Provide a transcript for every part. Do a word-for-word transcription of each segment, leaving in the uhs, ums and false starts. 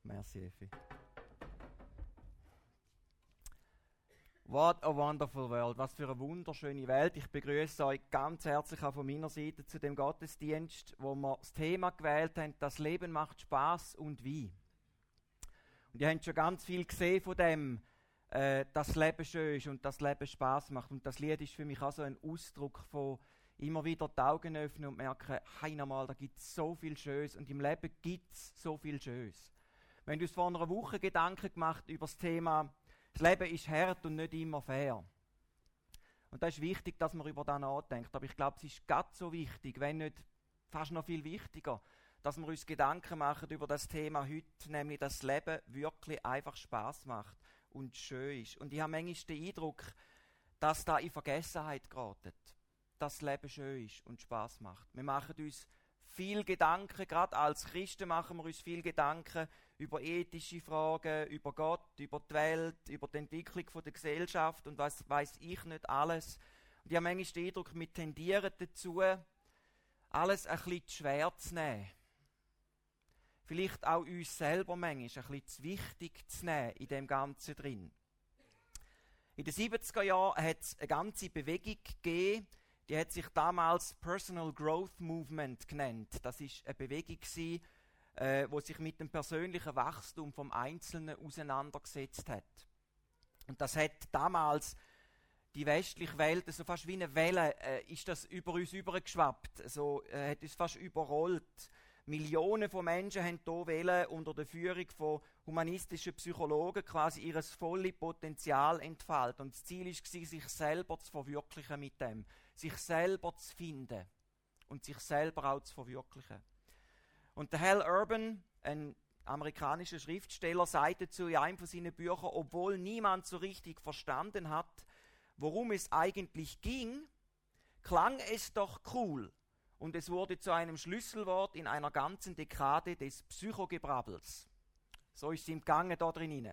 Merci, Effi. What a wonderful world. Was für eine wunderschöne Welt. Ich begrüße euch ganz herzlich auch von meiner Seite zu dem Gottesdienst, wo wir das Thema gewählt haben, das Leben macht Spaß und wie. Und ihr habt schon ganz viel gesehen von dem, äh, dass das Leben schön ist und das Leben Spaß macht. Und das Lied ist für mich auch so ein Ausdruck von immer wieder die Augen öffnen und merken, hey, nochmal, da gibt es so viel Schönes und im Leben gibt es so viel Schönes. Wenn du uns vor einer Woche Gedanken gemacht über das Thema, das Leben ist hart und nicht immer fair. Und da ist wichtig, dass man über das nachdenkt. Aber ich glaube, es ist gerade so wichtig, wenn nicht fast noch viel wichtiger, dass wir uns Gedanken machen über das Thema heute, nämlich, dass das Leben wirklich einfach Spaß macht und schön ist. Und ich habe manchmal den Eindruck, dass da in Vergessenheit geraten, dass das Leben schön ist und Spaß macht. Wir machen uns viel Gedanken, gerade als Christen machen wir uns viel Gedanken über ethische Fragen, über Gott, über die Welt, über die Entwicklung der Gesellschaft und was weiß ich nicht alles. Und ich habe manchmal den Eindruck, wir tendieren dazu, alles ein bisschen zu schwer zu nehmen. Vielleicht auch uns selber manchmal ein bisschen zu wichtig zu nehmen in dem Ganzen drin. In den siebziger Jahren hat es eine ganze Bewegung gegeben, die hat sich damals Personal Growth Movement genannt. Das war eine Bewegung, die äh, sich mit dem persönlichen Wachstum vom Einzelnen auseinandergesetzt hat. Und das hat damals die westliche Welt, so fast wie eine Welle, äh, ist das über uns übergeschwappt. So äh, hat uns fast überrollt. Millionen von Menschen haben hier wählen unter der Führung von humanistischen Psychologen quasi ihr volles Potenzial entfalten. Und das Ziel war, sich selber zu verwirklichen mit dem. Sich selber zu finden und sich selber auch zu verwirklichen. Und der Hal Urban, ein amerikanischer Schriftsteller, sagte zu in einem von seinen Büchern, obwohl niemand so richtig verstanden hat, worum es eigentlich ging, klang es doch cool. Und es wurde zu einem Schlüsselwort in einer ganzen Dekade des Psychogebrabbels. So ist es im Gange da drin.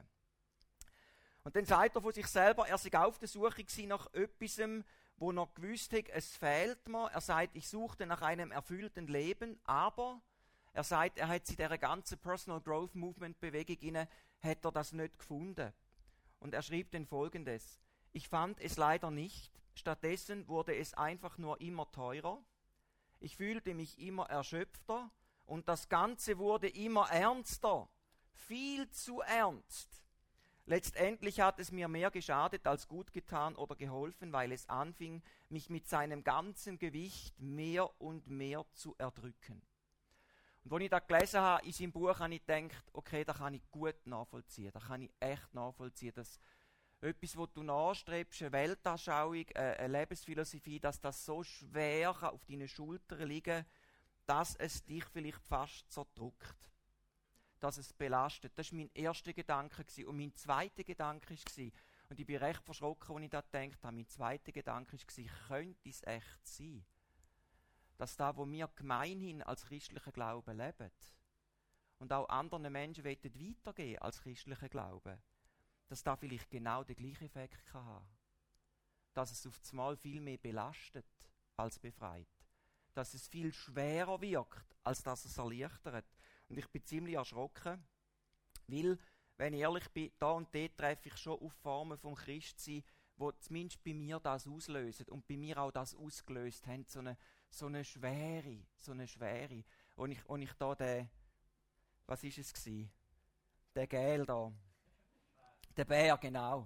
Und dann sagt er von sich selber, er sei auf der Suche nach etwas, wo er gewusst hat, es fehlt mir. Er sagt, ich suchte nach einem erfüllten Leben, aber er sagt, er hat in dieser ganzen Personal Growth Movement Bewegung inne, hat er das nicht gefunden. Und er schrieb dann Folgendes: Ich fand es leider nicht. Stattdessen wurde es einfach nur immer teurer. Ich fühlte mich immer erschöpfter und das Ganze wurde immer ernster. Viel zu ernst. Letztendlich hat es mir mehr geschadet als gut getan oder geholfen, weil es anfing, mich mit seinem ganzen Gewicht mehr und mehr zu erdrücken. Und als ich das gelesen habe in seinem Buch, habe ich gedacht, okay, da kann ich gut nachvollziehen. Da kann ich echt nachvollziehen, dass etwas, was du nachstrebst, eine Weltanschauung, eine Lebensphilosophie, dass das so schwer auf deinen Schultern liegen kann, dass es dich vielleicht fast zerdrückt. Dass es belastet. Das war mein erster Gedanke. Und mein zweiter Gedanke war, und ich bin recht verschrocken, als ich das gedacht habe, mein zweiter Gedanke war, könnte es echt sein, dass da, wo wir gemeinhin als christlichen Glauben leben und auch anderen Menschen weitergeben als christlichen Glauben, dass da vielleicht genau den gleichen Effekt kann haben. Dass es auf das Mal viel mehr belastet als befreit. Dass es viel schwerer wirkt, als dass es erleichtert. Und ich bin ziemlich erschrocken, weil, wenn ich ehrlich bin, da und dort treffe ich schon auf Formen vom Christsein, die zumindest bei mir das auslösen und bei mir auch das ausgelöst haben, so eine, so eine Schwere, so eine Schwere. Und ich, und ich da den, was ist es gewesen? Der Gel da. Der Bär, genau.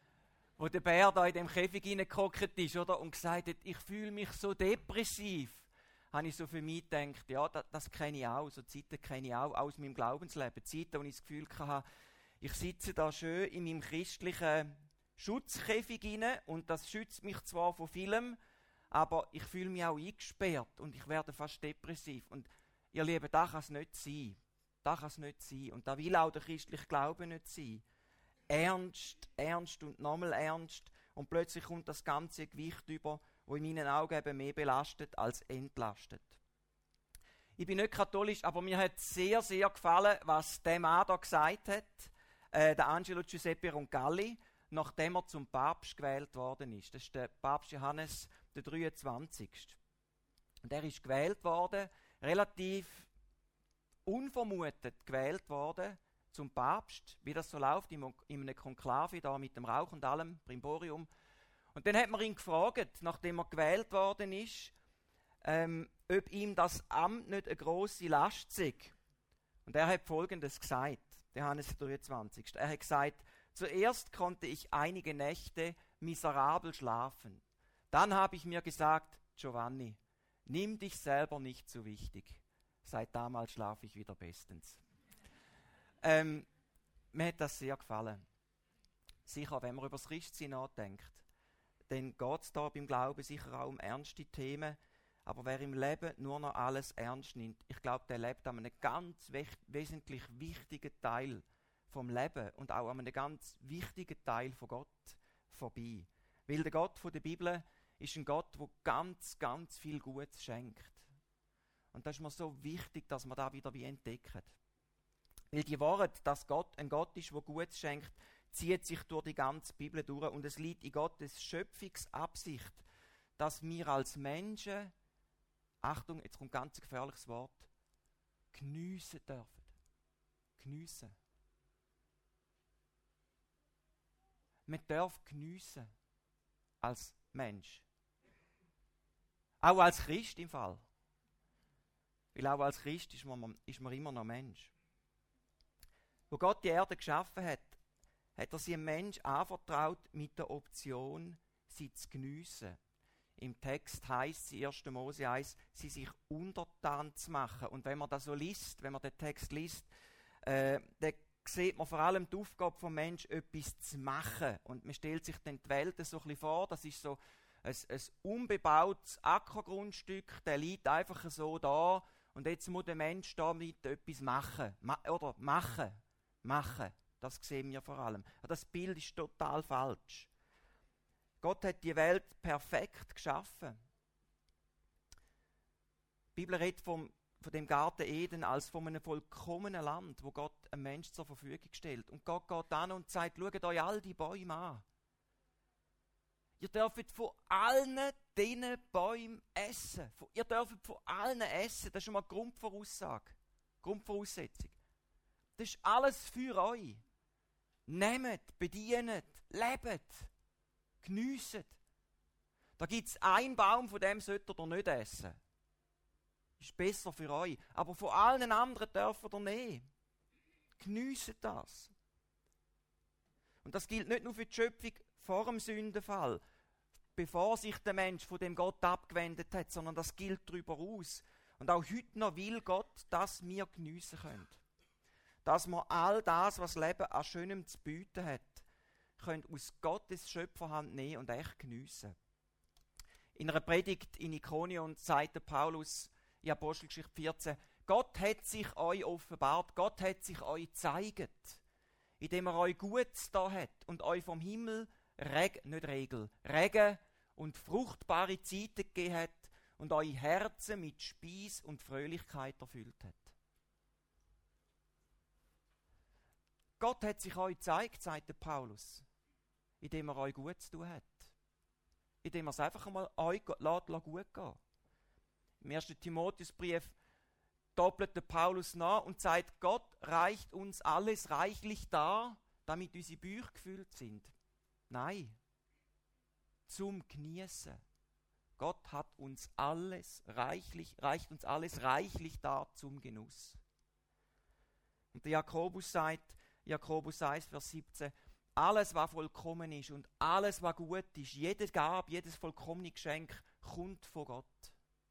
Wo der Bär da in dem Käfig reingehockt ist, oder? Und gesagt hat, ich fühle mich so depressiv. Habe ich so für mich gedacht, ja, das, das kenne ich auch. So Zeiten kenne ich auch aus meinem Glaubensleben. Zeiten, wo ich das Gefühl hatte, ich sitze da schön in meinem christlichen Schutzkäfig rein und das schützt mich zwar vor vielem, aber ich fühle mich auch eingesperrt und ich werde fast depressiv. Und ihr Lieben, das kann es nicht sein. Das kann es nicht sein. Und da will auch der christliche Glaube nicht sein. Ernst, ernst und nochmal ernst. Und plötzlich kommt das ganze Gewicht über, das in meinen Augen eben mehr belastet als entlastet. Ich bin nicht katholisch, aber mir hat sehr, sehr gefallen, was der Mann da gesagt hat, äh, der Angelo Giuseppe Roncalli, nachdem er zum Papst gewählt worden ist. Das ist der Papst Johannes der dreiundzwanzigste. Und er ist gewählt worden, relativ unvermutet gewählt worden, zum Papst, wie das so läuft, in einem Konklave da mit dem Rauch und allem, Brimborium. Und dann hat man ihn gefragt, nachdem er gewählt worden ist, ähm, ob ihm das Amt nicht eine grosse Last sei. Und er hat Folgendes gesagt, Johannes dreiundzwanzig. Er hat gesagt, zuerst konnte ich einige Nächte miserabel schlafen. Dann habe ich mir gesagt, Giovanni, nimm dich selber nicht zu wichtig. Seit damals schlafe ich wieder bestens. Ähm, mir hat das sehr gefallen. Sicher, wenn man über das Christsein nachdenkt, dann geht es da beim Glauben sicher auch um ernste Themen. Aber wer im Leben nur noch alles ernst nimmt, ich glaube, der lebt an einem ganz we- wesentlich wichtigen Teil vom Leben und auch an einem ganz wichtigen Teil von Gott vorbei. Weil der Gott von der Bibel ist ein Gott, der ganz, ganz viel Gutes schenkt. Und das ist mir so wichtig, dass wir da wieder wie entdecken. Weil die Wahrheit, dass Gott ein Gott ist, der Gutes schenkt, zieht sich durch die ganze Bibel durch. Und es liegt in Gottes Schöpfungsabsicht, dass wir als Menschen, Achtung, jetzt kommt ein ganz gefährliches Wort, geniessen dürfen. Geniessen. Man darf geniessen als Mensch. Auch als Christ im Fall. Weil auch als Christ ist man, ist man immer noch Mensch. Wo Gott die Erde geschaffen hat, hat er sie einem Mensch anvertraut mit der Option, sie zu geniessen. Im Text heisst es in erster Mose eins, sie sich untertan zu machen. Und wenn man das so liest, wenn man den Text liest, äh, dann sieht man vor allem die Aufgabe des Menschen, etwas zu machen. Und man stellt sich dann die Welt so ein bisschen vor, das ist so ein, ein unbebautes Ackergrundstück, der liegt einfach so da und jetzt muss der Mensch damit etwas machen. Ma- oder machen. Machen. Das sehen wir vor allem. Das Bild ist total falsch. Gott hat die Welt perfekt geschaffen. Die Bibel redet vom, von dem Garten Eden als von einem vollkommenen Land, wo Gott einem Menschen zur Verfügung stellt. Und Gott geht an und sagt, schaut euch all die Bäume an. Ihr dürft von allen diesen Bäumen essen. Ihr dürft von allen essen. Das ist schon mal die Grundvoraussage. Grundvoraussetzung. Das ist alles für euch. Nehmt, bedient, lebt, geniesset. Da gibt es einen Baum, von dem solltet ihr nicht essen. Ist besser für euch. Aber von allen anderen dürft ihr nehmen. Geniesset das. Und das gilt nicht nur für die Schöpfung vor dem Sündenfall, bevor sich der Mensch von dem Gott abgewendet hat, sondern das gilt darüber aus. Und auch heute noch will Gott, dass wir geniessen können. Dass wir all das, was Leben an Schönem zu bieten hat, können aus Gottes Schöpferhand nehmen und echt geniessen. In einer Predigt in Ikonion sagt Paulus in Apostelgeschichte vierzehn, Gott hat sich euch offenbart, Gott hat sich euch gezeigt, indem er euch Gutes da hat und euch vom Himmel Reg, nicht Regel, Regen und fruchtbare Zeiten gegeben hat und eure Herzen mit Speis und Fröhlichkeit erfüllt hat. Gott hat sich euch gezeigt, sagt Paulus, indem er euch gut zu tun hat. Indem er es einfach einmal euch lässt, lässt gut gehen. Im ersten Timotheusbrief doppelt der Paulus nach und sagt, Gott reicht uns alles reichlich dar, damit unsere Bücher gefüllt sind. Nein, zum Genießen. Gott hat uns alles reichlich, reicht uns alles reichlich dar zum Genuss. Und der Jakobus sagt, Jakobus eins, Vers siebzehn, alles, was vollkommen ist und alles, was gut ist, jede Gabe, jedes vollkommene Geschenk kommt von Gott.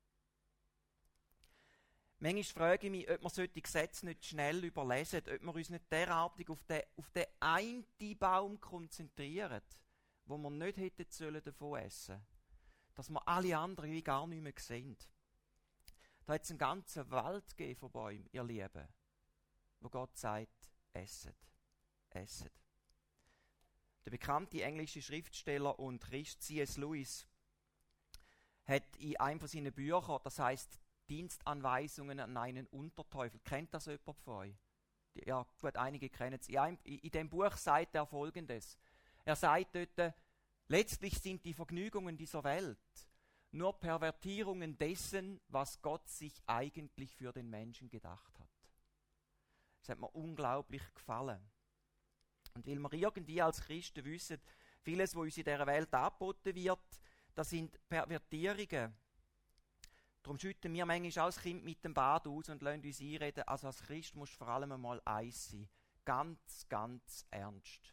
Manchmal frage ich mich, ob wir solche Gesetze nicht schnell überlesen, ob wir uns nicht derartig auf den, auf den einen Baum konzentrieren, wo wir nicht hätten sollen davon essen, dass wir alle anderen wie gar nicht mehr sehen. Da hat es einen ganzen Wald gegeben von Bäumen, ihr Lieben, wo Gott sagt, esset, esset. Der bekannte englische Schriftsteller und Christ C S Lewis hat in einem von seinen Büchern, das heißt Dienstanweisungen an einen Unterteufel. Kennt das jemand von euch? Ja, gut, einige kennen es. In, in dem Buch sagt er Folgendes. Er sagt dort, letztlich sind die Vergnügungen dieser Welt nur Pervertierungen dessen, was Gott sich eigentlich für den Menschen gedacht hat. Es hat mir unglaublich gefallen. Und weil wir irgendwie als Christen wissen, vieles, was uns in dieser Welt angeboten wird, das sind Pervertierungen. Darum schütten wir manchmal auch das Kind mit dem Bad aus und lassen uns einreden, also als Christ musst du vor allem einmal eins sein. Ganz, ganz ernst.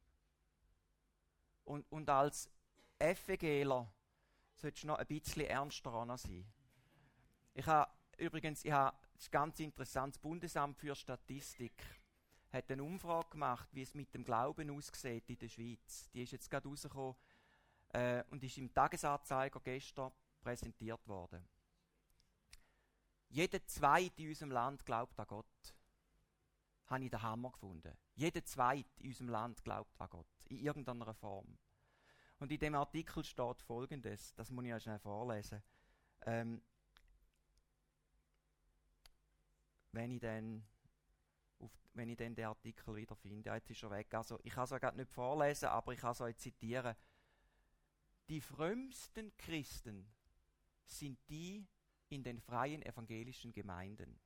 Und, und als FEGler solltest du noch ein bisschen ernster dran sein. Ich habe übrigens, ich habe, das ist ganz interessant, das Bundesamt für Statistik hat eine Umfrage gemacht, wie es mit dem Glauben aussieht in der Schweiz. Die ist jetzt gerade rausgekommen äh, und ist im Tagesanzeiger gestern präsentiert worden. Jeder Zweite in unserem Land glaubt an Gott. Habe ich den Hammer gefunden. Jeder Zweite in unserem Land glaubt an Gott. In irgendeiner Form. Und in dem Artikel steht Folgendes, das muss ich euch schnell vorlesen. Ähm, wenn ich dann auf, wenn ich dann den Artikel wieder finde, ja, jetzt ist er weg. Also ich kann es ja gerade nicht vorlesen, aber ich kann es euch zitieren. Die frömmsten Christen sind die in den freien evangelischen Gemeinden.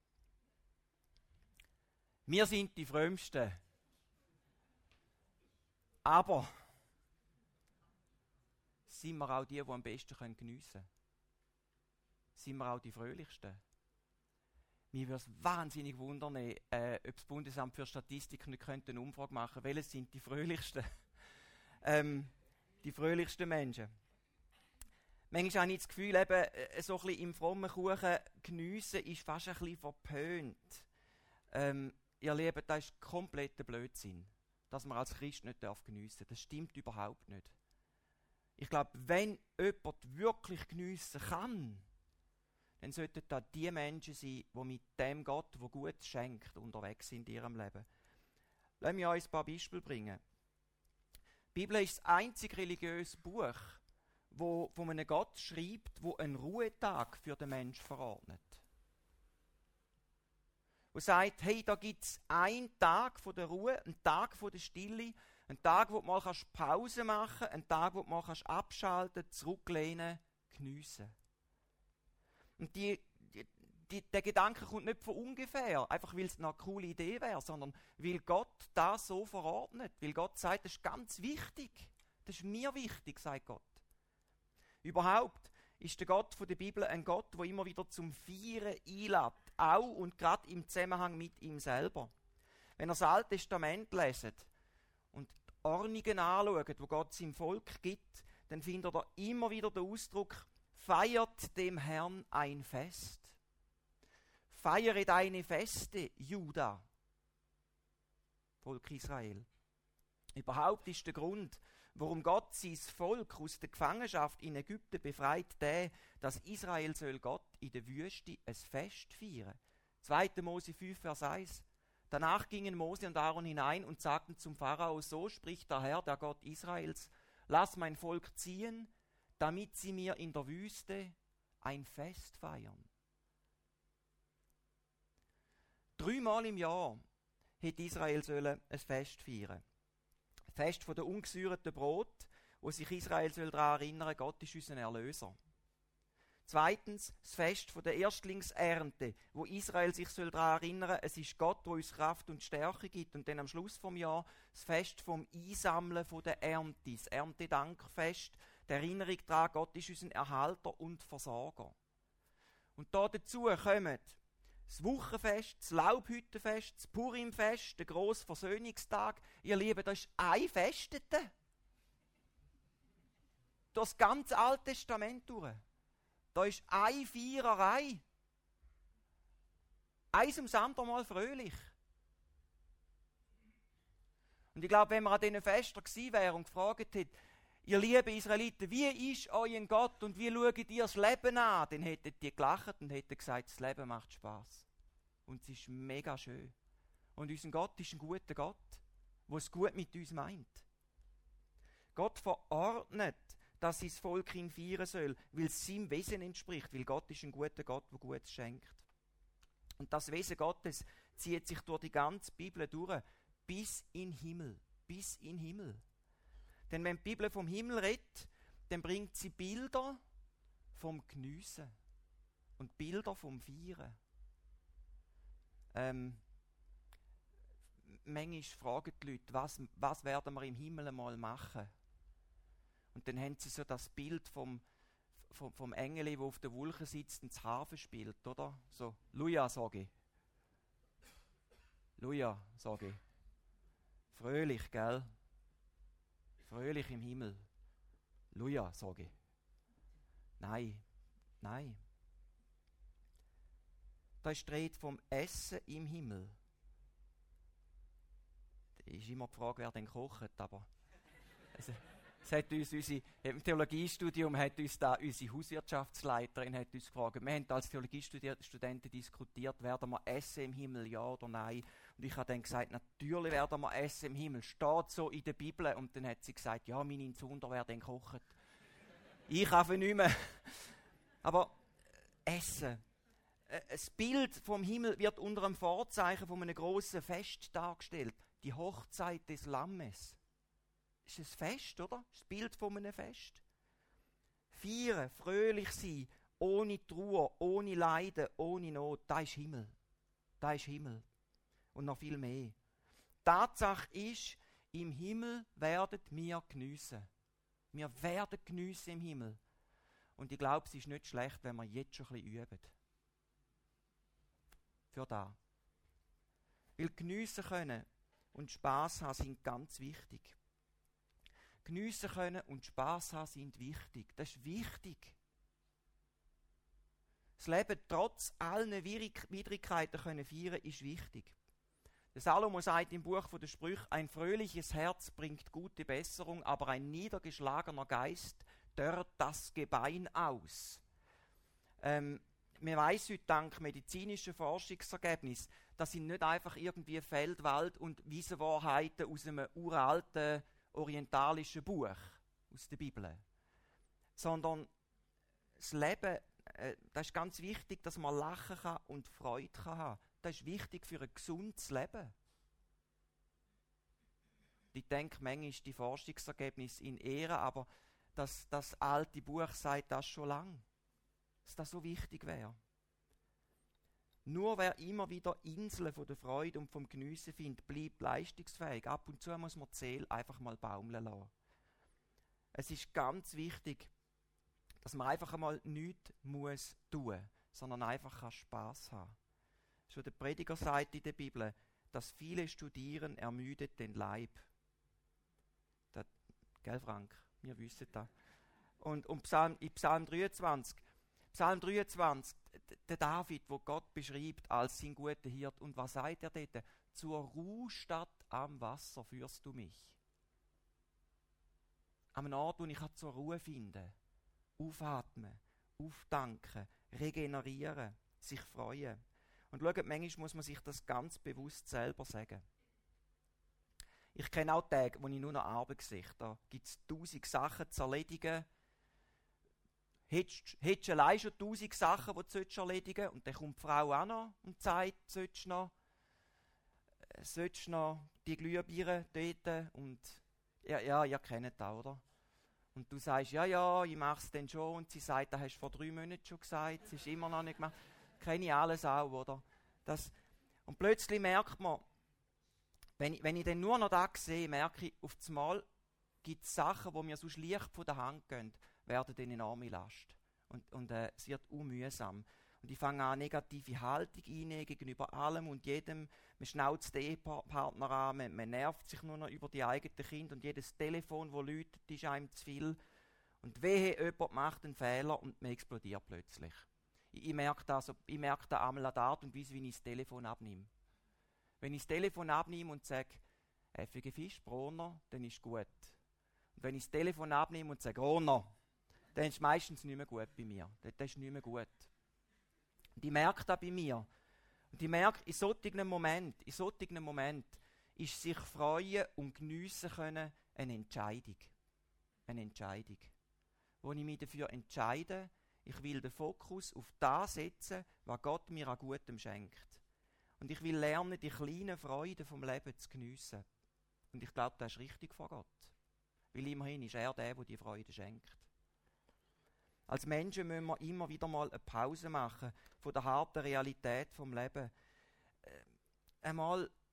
Wir sind die frömmsten. Aber sind wir auch die, die am besten geniessen können? Sind wir auch die fröhlichsten? Mir würde es wahnsinnig wundern, äh, ob das Bundesamt für Statistik nicht könnte eine Umfrage machen, welche sind die fröhlichsten? ähm, die fröhlichsten Menschen. Manchmal habe ich das Gefühl, eben, äh, so ein bisschen im frommen Kuchen geniessen ist fast ein bisschen verpönt. Ähm, ihr Lieben, das ist kompletter Blödsinn, dass man als Christ nicht geniessen darf. Das stimmt überhaupt nicht. Ich glaube, wenn jemand wirklich geniessen kann, dann sollten das die Menschen sein, die mit dem Gott, der gut schenkt, unterwegs sind in ihrem Leben. Lass mich euch ein paar Beispiele bringen. Die Bibel ist das einzige religiöse Buch, wo von einem Gott schreibt, wo einen Ruhetag für den Menschen verordnet. Wo sagt, hey, da gibt es einen Tag von der Ruhe, einen Tag von der Stille, einen Tag, wo du mal kannst Pause machen kannst, einen Tag, wo du mal kannst abschalten, zurücklehnen, geniessen. Und die, die, die, der Gedanke kommt nicht von ungefähr, einfach weil es eine coole Idee wäre, sondern weil Gott das so verordnet. Weil Gott sagt, das ist ganz wichtig. Das ist mir wichtig, sagt Gott. Überhaupt ist der Gott von der Bibel ein Gott, der immer wieder zum Feiern einlädt. Auch und gerade im Zusammenhang mit ihm selber. Wenn ihr das Alte Testament leset und die Ordnungen anschaut, die Gott seinem Volk gibt, dann findet ihr immer wieder den Ausdruck, feiert dem Herrn ein Fest. Feiere deine Feste, Juda, Volk Israel. Überhaupt ist der Grund, warum Gott sein Volk aus der Gefangenschaft in Ägypten befreit, der, dass Israel soll Gott in der Wüste ein Fest feiern. zweiter Mose fünf, Vers eins. Danach gingen Mose und Aaron hinein und sagten zum Pharao, so spricht der Herr, der Gott Israels, lass mein Volk ziehen, damit sie mir in der Wüste ein Fest feiern. Dreimal im Jahr hätte Israel sollen ein Fest feiern. Ein Fest von der ungesäuerten Brot, wo sich Israel soll daran erinnern, Gott ist unser Erlöser. Zweitens, das Fest von der Erstlingsernte, wo Israel sich soll daran erinnern, es ist Gott, der uns Kraft und Stärke gibt. Und dann am Schluss vom Jahr das Fest vom Einsammeln von der Ernte, das Erntedankfest, die Erinnerung daran, Gott ist unser Erhalter und Versorger. Und da dazu kommen das Wochenfest, das Laubhüttenfest, das Purimfest, der grosse Versöhnungstag. Ihr Lieben, das ist ein Festete. Das ganze Alte Testament durch. Da ist eine Feiererei. Eins ums andere Mal fröhlich. Und ich glaube, wenn man an diesen Festen gewesen wäre und gefragt hätte, ihr lieben Israeliten, wie ist euer Gott und wie schaut ihr das Leben an? Dann hätten die gelacht und hätten gesagt, das Leben macht Spass. Und es ist mega schön. Und unser Gott ist ein guter Gott, der es gut mit uns meint. Gott verordnet, dass sein Volk ihn feiern soll, weil es seinem Wesen entspricht, weil Gott ist ein guter Gott, der Gutes schenkt. Und das Wesen Gottes zieht sich durch die ganze Bibel durch, bis in den Himmel, bis in den Himmel. Denn wenn die Bibel vom Himmel redet, dann bringt sie Bilder vom Geniessen und Bilder vom Feiern. Ähm, manchmal fragen die Leute, was, was werden wir im Himmel einmal machen? Und dann haben sie so das Bild vom, vom, vom Engel, der auf der Wolke sitzt und das Harfe spielt, oder? So, Luja, sage ich. Luja, sage ich. Fröhlich, gell? Fröhlich im Himmel. Luja, sage ich. Nein, nein. Da ist die Rede vom Essen im Himmel. Da ist immer die Frage, wer denn kocht, aber es, es hat uns unsere, im Theologiestudium hat uns da unsere Hauswirtschaftsleiterin hat uns gefragt, wir haben als Theologiestudenten diskutiert, werden wir essen im Himmel, ja oder nein? Und ich habe dann gesagt, natürlich werden wir essen im Himmel, steht so in der Bibel. Und dann hat sie gesagt, ja, meine Inzunder werden kochen. Ich habe nicht mehr. Aber äh, Essen. Das Bild vom Himmel wird unter einem Vorzeichen von einem grossen Fest dargestellt. Die Hochzeit des Lammes. Ist ein Fest, oder? Das Bild von einem Fest. Feiern, fröhlich sein, ohne Trauer, ohne Leiden, ohne Not. Das ist Himmel. Das ist Himmel. Und noch viel mehr. Tatsache ist, im Himmel werden wir geniessen. Wir werden geniessen im Himmel. Und ich glaube, es ist nicht schlecht, wenn wir jetzt schon ein bisschen üben. Für da. Weil geniessen können und Spass haben sind ganz wichtig. Geniessen können und Spass haben sind wichtig. Das ist wichtig. Das Leben trotz allen Widrigkeiten können feiern ist wichtig. Der Salomo sagt im Buch der Sprüche, ein fröhliches Herz bringt gute Besserung, aber ein niedergeschlagener Geist dörrt das Gebein aus. Ähm, Man weiss heute dank medizinischen Forschungsergebnissen, das sind nicht einfach irgendwie Feld-, Wald- und Wiesenwahrheiten aus einem uralten orientalischen Buch, aus der Bibel. Sondern das Leben, äh, das ist ganz wichtig, dass man lachen kann und Freude kann haben. Das ist wichtig für ein gesundes Leben. Ich denke, manchmal ist die Forschungsergebnisse in Ehre, aber das, das alte Buch sagt das schon lange. Dass das so wichtig wäre. Nur wer immer wieder Inseln von der Freude und vom Geniessen findet, bleibt leistungsfähig. Ab und zu muss man die Seele einfach mal baumeln lassen. Es ist ganz wichtig, dass man einfach einmal nichts muss tun, sondern einfach Spass haben. Schon der Prediger sagt in der Bibel, dass viele Studieren ermüdet den Leib. Das, gell Frank? Wir wissen das. Und, und Psalm, in Psalm dreiundzwanzig, Psalm dreiundzwanzig, der David, wo Gott beschreibt als sein guter Hirt. Und was sagt er dort? Zur Ruhestadt am Wasser führst du mich. Am Ort, wo ich zur Ruhe finden, aufatmen, auftanken, regenerieren, sich freuen. Und schaut, manchmal muss man sich das ganz bewusst selber sagen. Ich kenne auch Tage, wo ich nur noch Arbeit sehe. Da gibt es tausend Sachen zu erledigen. Hättest du allein schon tausend Sachen, die du erledigen sollst, und dann kommt die Frau auch noch und sagt, sollst du noch, äh, sollst du noch die Glühbirne dort und ja, ja, ihr kennt das, oder? Und du sagst, ja, ja, ich mache es dann schon, und sie sagt, das hast du vor drei Monaten schon gesagt, es ist immer noch nicht gemacht. Kenne ich alles auch, oder? Das, und plötzlich merkt man, wenn ich, wenn ich dann nur noch das sehe, merke ich, auf einmal gibt es Sachen, die mir sonst leicht von der Hand gehen, werden dann eine enorme Last. Und, und äh, es wird unmühsam. Und ich fange an, negative Haltung einnehmen gegenüber allem und jedem. Man schnauzt den Ehepartner an, man, man nervt sich nur noch über die eigenen Kinder und jedes Telefon, das läutet, ist einem zu viel. Und wehe, jemand macht einen Fehler und man explodiert plötzlich. Ich, ich merke das, ich merke das einmal an der Art und Weise, wie ich das Telefon abnehme. Wenn ich das Telefon abnehme und sage, «Effige Fisch, Brunner», dann ist gut. Und wenn ich das Telefon abnehme und sage, «Brunner», dann ist es meistens nicht mehr gut bei mir. Das ist nicht mehr gut. Und ich merke das bei mir. Und ich merke, in solchen Momenten, in solchen Momenten ist sich freuen und geniessen können eine Entscheidung. Eine Entscheidung. Wo ich mich dafür entscheide, ich will den Fokus auf das setzen, was Gott mir an Gutem schenkt. Und ich will lernen, die kleinen Freuden vom Leben zu geniessen. Und ich glaube, das ist richtig vor Gott. Weil immerhin ist er der, der die Freude schenkt. Als Menschen müssen wir immer wieder mal eine Pause machen von der harten Realität vom Leben. Äh, einmal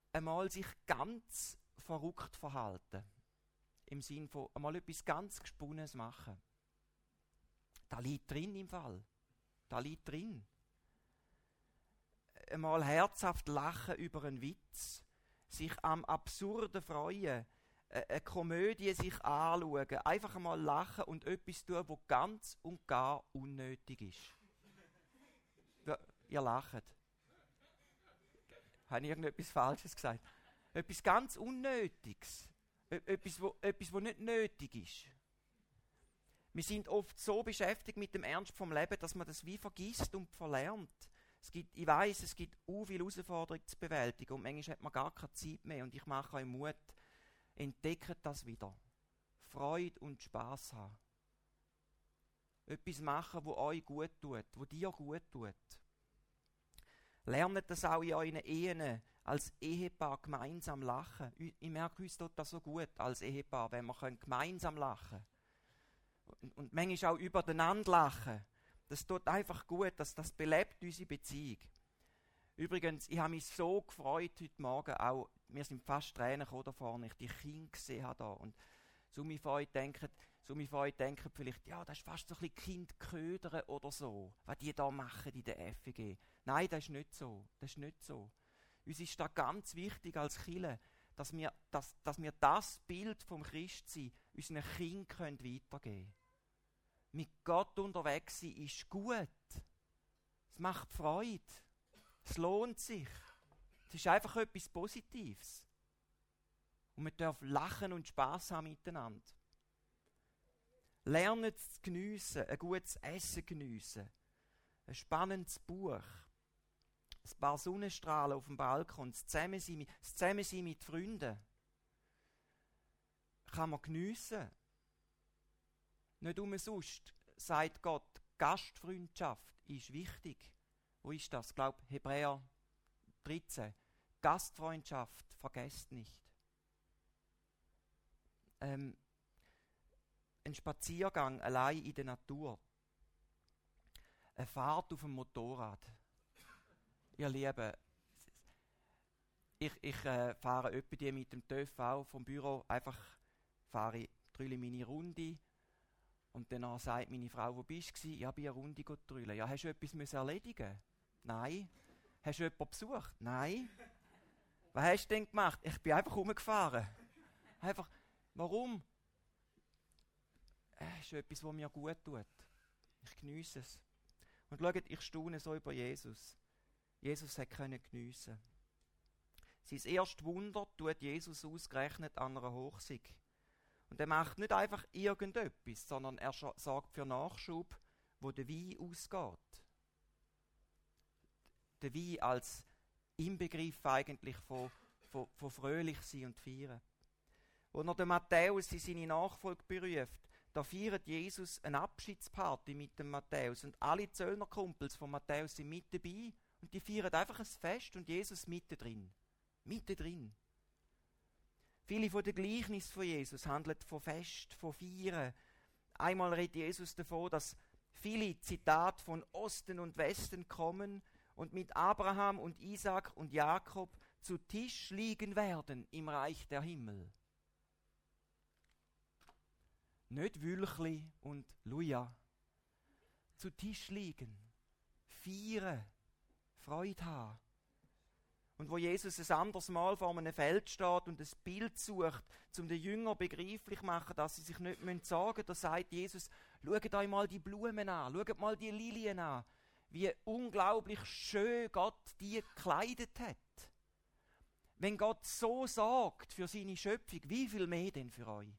einmal sich ganz verrückt verhalten. Im Sinn von einmal etwas ganz Gespunnenes machen. Da liegt drin im Fall. Da liegt drin. Einmal herzhaft lachen über einen Witz, sich am Absurden freuen, eine Komödie sich anschauen, einfach einmal lachen und etwas tun, was ganz und gar unnötig ist. Ja, ihr lacht. Habe ich irgendetwas Falsches gesagt? Etwas ganz Unnötiges. Etwas, wo, etwas, was nicht nötig ist. Wir sind oft so beschäftigt mit dem Ernst vom Leben, dass man das wie vergisst und verlernt. Es gibt, ich weiss, es gibt u viele Herausforderungen zu bewältigen und manchmal hat man gar keine Zeit mehr und ich mache euch Mut, entdeckt das wieder. Freude und Spass haben. Etwas machen, wo euch gut tut, wo dir gut tut. Lernt das auch in euren Ehen als Ehepaar gemeinsam lachen. Ich, ich merke, uns tut das so gut als Ehepaar, wenn wir gemeinsam lachen können. Und, und manchmal auch übereinander lachen. Das tut einfach gut, dass das belebt unsere Beziehung. Übrigens, ich habe mich so gefreut heute Morgen, auch, mir sind fast Tränen gekommen da vorne, ich die Kinder gesehen habe da. Und so mich von euch denken, so mich von euch denken vielleicht, ja, das ist fast so ein bisschen Kindködern oder so, was die da machen in der F E G. Nein, das ist nicht so, das ist nicht so. Uns ist da ganz wichtig als Kirche, dass wir, dass, dass wir das Bild vom Christsein unseren Kindern weitergeben können. Mit Gott unterwegs sein ist gut. Es macht Freude. Es lohnt sich. Es ist einfach etwas Positives. Und wir dürfen lachen und Spass haben miteinander. Lernen zu geniessen, ein gutes Essen geniessen, ein spannendes Buch, ein paar Sonnenstrahlen auf dem Balkon, das Zusammensein mit, das Zusammensein mit Freunden. Kann man geniessen. Nicht umsonst sagt Gott, Gastfreundschaft ist wichtig. Wo ist das? Ich glaube, Hebräer dreizehn. Gastfreundschaft, vergesst nicht. Ähm, ein Spaziergang allein in der Natur. Eine Fahrt auf dem Motorrad. Ihr Lieben, ich, ich äh, fahre öppe die mit dem TÜV auch vom Büro. Einfach fahre ich, drülle meine Runde. Und dann sagt meine Frau, wo bist du? Ja, bin eine Runde drüllen. Ja, hast du etwas müssen erledigen? Nein. Hast du jemanden besucht? Nein. Was hast du denn gemacht? Ich bin einfach rumgefahren. Einfach, warum? Es ist etwas, was mir gut tut. Ich geniesse es. Und schaut, ich staune so über Jesus. Jesus hat können geniessen. Sein erstes Wunder tut Jesus ausgerechnet an einer Hochzeit. Und er macht nicht einfach irgendetwas, sondern er sorgt für Nachschub, wo der Wein ausgeht. Der Wein als Inbegriff eigentlich von, von, von fröhlich sein und feiern. Als er den Matthäus in seine Nachfolge beruft, da feiert Jesus eine Abschiedsparty mit dem Matthäus und alle Zöllnerkumpels von Matthäus sind mit dabei und die feiern einfach ein Fest und Jesus mittendrin. Mittendrin. Viele von den Gleichnissen von Jesus handeln von Fest, von Feiern. Einmal redet Jesus davon, dass viele Zitate von Osten und Westen kommen und mit Abraham und Isaac und Jakob zu Tisch liegen werden im Reich der Himmel. Nicht Wülchli und Luja. Zu Tisch liegen, feiern, Freude haben. Und wo Jesus ein anderes Mal vor einem Feld steht und ein Bild sucht, um den Jüngern begreiflich zu machen, dass sie sich nicht sorgen müssen, da sagt Jesus, schaut euch mal die Blumen an, schaut mal die Lilien an, wie unglaublich schön Gott die gekleidet hat. Wenn Gott so sorgt für seine Schöpfung, wie viel mehr denn für euch?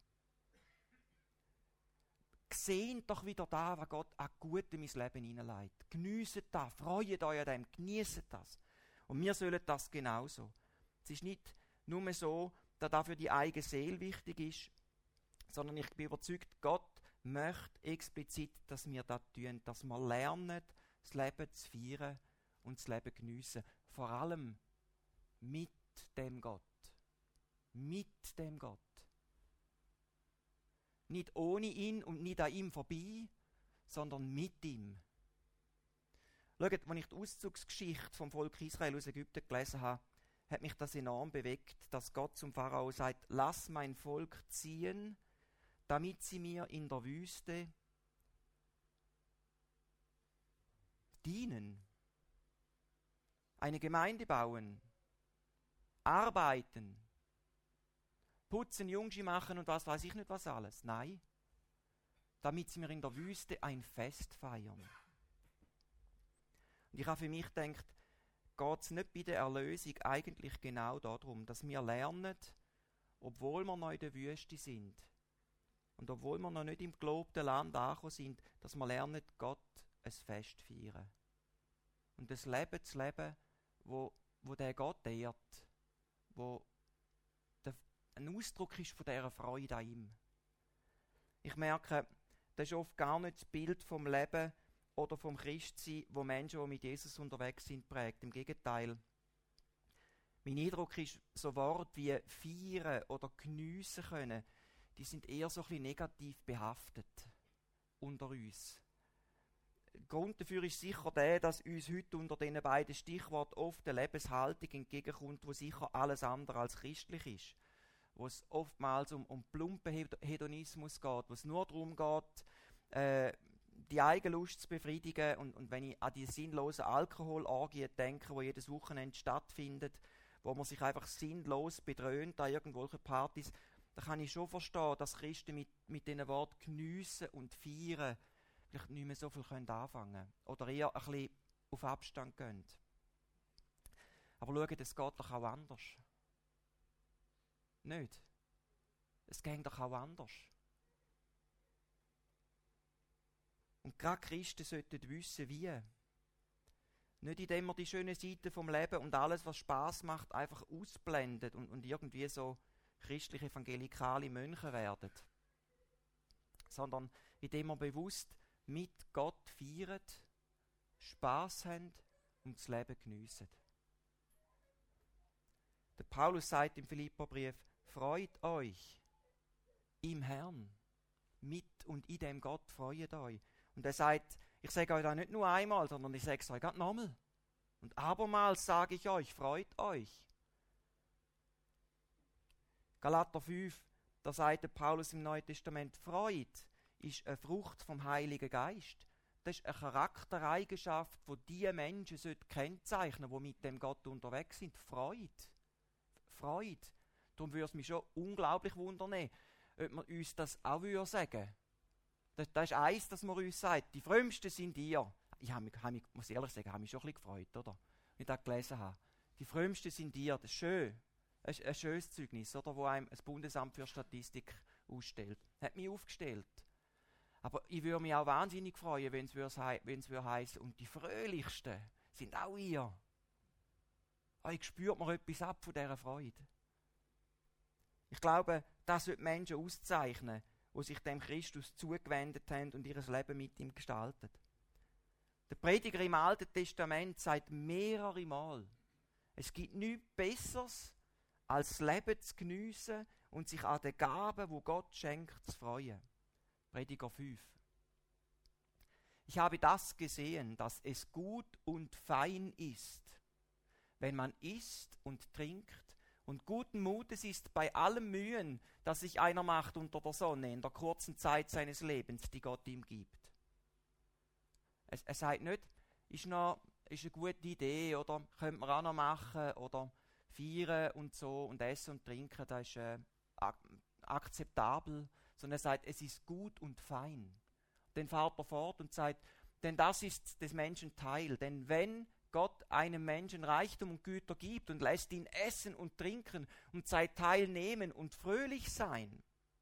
Seht doch wieder da, was Gott an Gutem ins Leben hineinlegt. Geniesset das, freut euch an dem, genießt das. Und wir sollen das genauso. Es ist nicht nur so, dass das für die eigene Seele wichtig ist, sondern ich bin überzeugt, Gott möchte explizit, dass wir das tun, dass wir lernen, das Leben zu feiern und das Leben geniessen. Vor allem mit dem Gott. Mit dem Gott. Nicht ohne ihn und nicht an ihm vorbei, sondern mit ihm. Schaut, als ich die Auszugsgeschichte vom Volk Israel aus Ägypten gelesen habe, hat mich das enorm bewegt, dass Gott zum Pharao sagt, lass mein Volk ziehen, damit sie mir in der Wüste dienen, eine Gemeinde bauen, arbeiten, putzen, Jungschi machen und was weiß ich nicht was alles. Nein, damit sie mir in der Wüste ein Fest feiern. Und ich habe für mich gedacht, geht es nicht bei der Erlösung eigentlich genau darum, dass wir lernen, obwohl wir noch in der Wüste sind und obwohl wir noch nicht im gelobten Land angekommen sind, dass wir lernen, Gott ein Fest feiern. Und das Leben zu leben, wo, wo der Gott ehrt, wo der, ein Ausdruck ist von dieser Freude an ihm. Ich merke, das ist oft gar nicht das Bild vom Leben oder vom Christsein, wo Menschen, die mit Jesus unterwegs sind, prägt. Im Gegenteil. Mein Eindruck ist, so Worte wie feiern oder geniessen können, die sind eher so ein bisschen negativ behaftet unter uns. Der Grund dafür ist sicher der, dass uns heute unter diesen beiden Stichworten oft eine Lebenshaltung entgegenkommt, die sicher alles andere als christlich ist. Wo es oftmals um, um plumpen Hedonismus geht, wo es nur darum geht, äh, die Eigenlust zu befriedigen. Und, und wenn ich an die sinnlosen Alkoholorgien denke, die jedes Wochenende stattfinden, wo man sich einfach sinnlos bedröhnt an irgendwelchen Partys, dann kann ich schon verstehen, dass Christen mit, mit diesen Worten geniessen und feiern vielleicht nicht mehr so viel können anfangen können. Oder eher ein bisschen auf Abstand gehen. Aber schaut, es geht doch auch anders. Nicht? Es geht doch auch anders. Und gerade Christen sollten wissen, wie. Nicht indem man die schönen Seiten vom Leben und alles, was Spass macht, einfach ausblendet und, und irgendwie so christliche evangelikale Mönche werden. Sondern indem man bewusst mit Gott feiern, Spass haben und das Leben geniessen. Der Paulus sagt im Philipperbrief, freut euch im Herrn. Mit und in dem Gott freut euch. Und er sagt, ich sage euch das nicht nur einmal, sondern ich sage es euch gerade nochmal. Und abermals sage ich euch, freut euch. Galater fünf, da sagt der Paulus im Neuen Testament, Freude ist eine Frucht vom Heiligen Geist. Das ist eine Charaktereigenschaft, die die Menschen kennzeichnen sollten, die mit dem Gott unterwegs sind. Freude. Freude. Darum würde es mich schon unglaublich wundern, ob man uns das auch sagen würde. Das, das ist eins, dass man uns sagt, die Frömmsten sind ihr. Ich habe mich, habe mich, muss ehrlich sagen, habe mich schon ein bisschen gefreut, oder? Wenn ich das gelesen habe. Die Frömmsten sind ihr, das ist schön. Das ist ein schönes Zeugnis, oder, wo einem das Bundesamt für Statistik ausstellt. Hat mich aufgestellt. Aber ich würde mich auch wahnsinnig freuen, wenn es würde heißen, und die Fröhlichsten sind auch ihr. Euch spürt man etwas ab von dieser Freude. Ich glaube, das wird Menschen auszeichnen, die sich dem Christus zugewendet haben und ihr Leben mit ihm gestaltet. Der Prediger im Alten Testament sagt mehrere Mal, es gibt nichts Besseres, als das Leben zu geniessen und sich an den Gaben, die Gott schenkt, zu freuen. Prediger fünf. Ich habe das gesehen, dass es gut und fein ist, wenn man isst und trinkt und guten Mutes ist bei allem Mühen, das sich einer macht unter der Sonne in der kurzen Zeit seines Lebens, die Gott ihm gibt. Es, er sagt nicht, ist, noch, ist eine gute Idee oder könnte man auch noch machen oder feiern und so und essen und trinken, das ist äh, ak- akzeptabel, sondern er sagt, es ist gut und fein. Dann fährt er fort und sagt, denn das ist des Menschen Teil, denn wenn Gott einem Menschen Reichtum und Güter gibt und lässt ihn essen und trinken und sein Teil nehmen und fröhlich sein,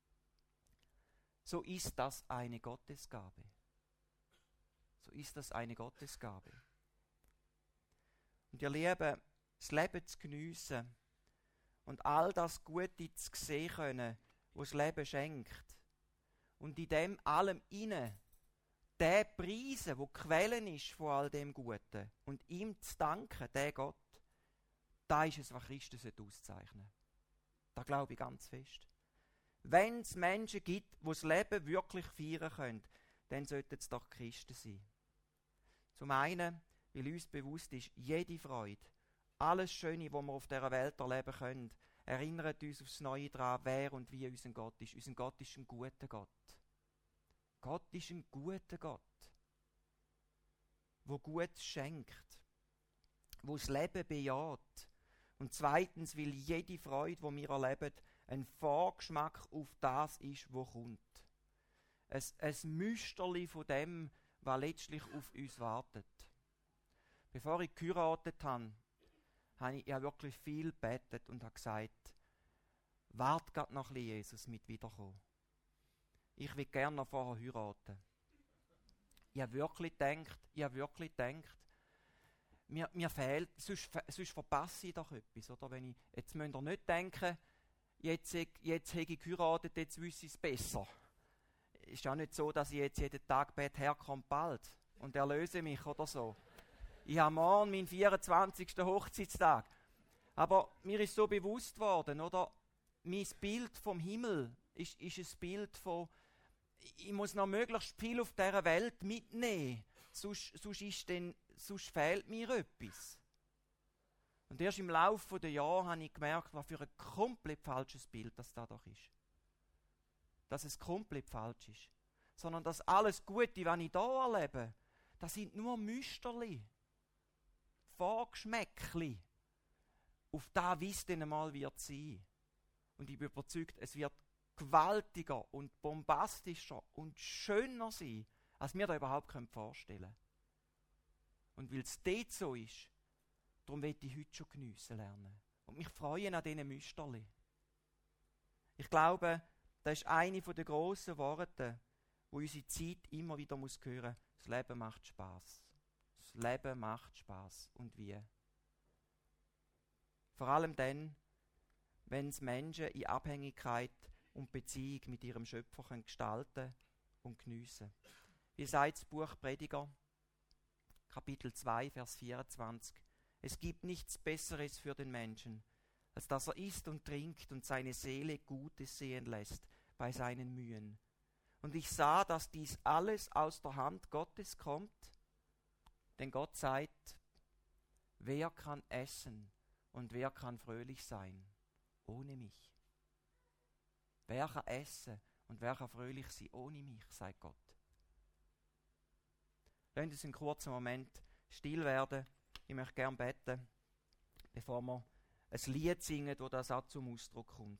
so ist das eine Gottesgabe. So ist das eine Gottesgabe. Und ihr Lieben, das Leben zu geniessen und all das Gute zu sehen können, was das Leben schenkt. Und in dem allem inne der Preise, wo Quellen ist von all dem Guten und ihm zu danken, der Gott, da ist es, was Christus auszeichnen. Da glaube ich ganz fest. Wenn es Menschen gibt, die das Leben wirklich feiern können, dann sollten es doch Christen sein. Zum einen, weil uns bewusst ist, jede Freude, alles Schöne, was wir auf dieser Welt erleben können, erinnert uns aufs Neue daran, wer und wie unser Gott ist. Unser Gott ist ein guter Gott. Gott ist ein guter Gott, der gut schenkt, der das Leben bejaht. Und zweitens, weil jede Freude, die wir erleben, ein Vorgeschmack auf das ist, was kommt. Ein, ein Müsterli von dem, was letztlich auf uns wartet. Bevor ich geheiratet habe, habe ich ja wirklich viel gebetet und habe gesagt, wart grad noch ein bisschen, Jesus, mit wiederkommen. Ich will gerne noch vorher heiraten. Ich habe wirklich gedacht, ich habe wirklich gedacht, mir, mir fehlt, sonst, sonst verpasse ich doch etwas. Oder? Wenn ich, jetzt müsst ihr nicht denken, jetzt, jetzt habe ich geheiratet, jetzt wüsste ich es besser. Es ist auch nicht so, dass ich jetzt jeden Tag bete, Herr, kommt bald und erlöse mich oder so. Ich habe morgen meinen vierundzwanzigsten Hochzeitstag. Aber mir ist so bewusst worden, oder? Mein Bild vom Himmel ist, ist ein Bild von, ich muss noch möglichst viel auf dieser Welt mitnehmen, sonst, sonst, ist denn, sonst fehlt mir etwas. Und erst im Laufe der Jahre habe ich gemerkt, was für ein komplett falsches Bild das da doch ist. Dass es komplett falsch ist. Sondern dass alles Gute, was ich hier erlebe, das sind nur Müsterli, Vorgeschmäckli auf das, wie es dann einmal wird sein. Und ich bin überzeugt, es wird gewaltiger und bombastischer und schöner sein, als wir da überhaupt vorstellen können. Und weil es dort so ist, darum will ich heute schon geniessen lernen. Und mich freuen an diesen Müsterli. Ich glaube, das ist eine der grossen Worte, wo unsere Zeit immer wieder muss hören. Das Leben macht Spass. Das Leben macht Spass. Und wie? Vor allem dann, wenn es Menschen in Abhängigkeit und Beziehung mit ihrem Schöpfer können gestalten und geniessen. Wie sagt das Buch Prediger, Kapitel zwei, Vers vierundzwanzig. Es gibt nichts Besseres für den Menschen, als dass er isst und trinkt und seine Seele Gutes sehen lässt bei seinen Mühen. Und ich sah, dass dies alles aus der Hand Gottes kommt, denn Gott sagt, wer kann essen und wer kann fröhlich sein ohne mich? Wer kann essen und wer kann fröhlich sein ohne mich, sagt Gott. Lasst uns einen kurzen Moment still werden. Ich möchte gerne beten, bevor wir ein Lied singen, wo das auch zum Ausdruck kommt.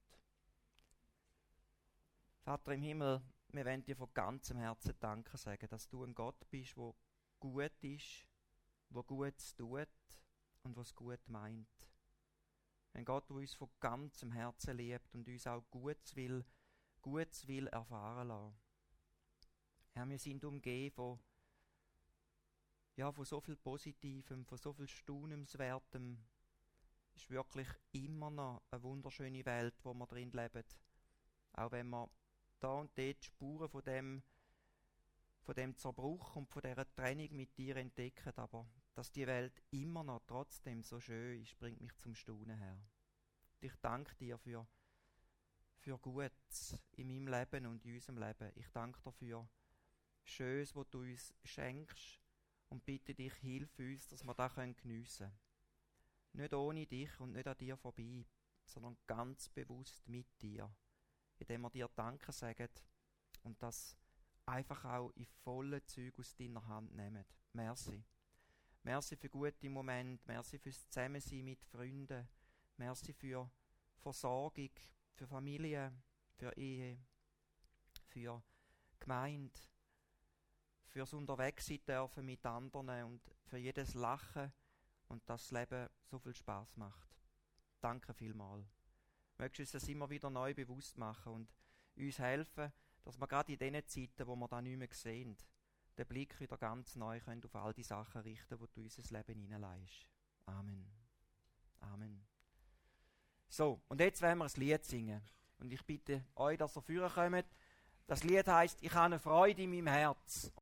Vater im Himmel, wir wollen dir von ganzem Herzen Danke sagen, dass du ein Gott bist, der gut ist, der Gutes tut und was gut meint. Ein Gott, der uns von ganzem Herzen liebt und uns auch Gutes will, Gutes will erfahren lassen. Herr, wir sind umgeben von, ja, von so viel Positivem, von so viel Staunenswertem. Es ist wirklich immer noch eine wunderschöne Welt, wo wir drin leben. Auch wenn wir da und dort Spuren von dem, von dem Zerbruch und von dieser Trennung mit dir entdecken, aber dass die Welt immer noch trotzdem so schön ist, bringt mich zum Staunen her. Ich danke dir für, für Gutes in meinem Leben und in unserem Leben. Ich danke dir für Schönes, was du uns schenkst und bitte dich, hilf uns, dass wir das geniessen können. Nicht ohne dich und nicht an dir vorbei, sondern ganz bewusst mit dir, indem wir dir Danke sagen und das einfach auch in vollen Zügen aus deiner Hand nehmen. Merci. Merci für gute Momente, merci fürs Zusammensein mit Freunden, merci für Versorgung, für Familie, für Ehe, für Gemeinde, fürs Unterwegssein dürfen mit anderen und für jedes Lachen und dass das Leben so viel Spaß macht. Danke vielmals. Möchtest du uns das immer wieder neu bewusst machen und uns helfen, dass wir gerade in den Zeiten, wo wir das nicht mehr sehen, den Blick wieder ganz neu können auf all die Sachen richten, die du in unser Leben hineinleihst. Amen. Amen. So, und jetzt werden wir ein Lied singen. Und ich bitte euch, dass ihr vorkommt. Das Lied heisst, ich habe eine Freude in meinem Herz.